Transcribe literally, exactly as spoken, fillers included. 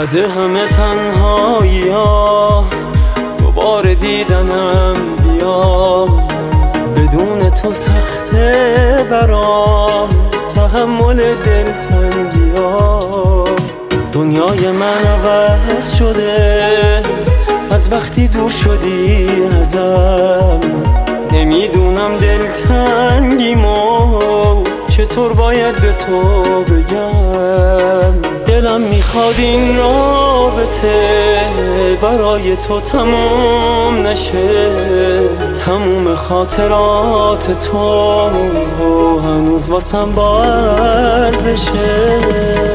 بعد همه تنهایی ها دوباره دیدنم بیا، بدون تو سخته برام تحمل دلتنگی ها. دنیای من عوض شده از وقتی دور شدی ازم، نمیدونم دلتنگیمو چطور باید به تو بگم. دلم میخواد این رابطه برای تو تموم نشه، تموم خاطرات تو هنوز واسم با ارزشه.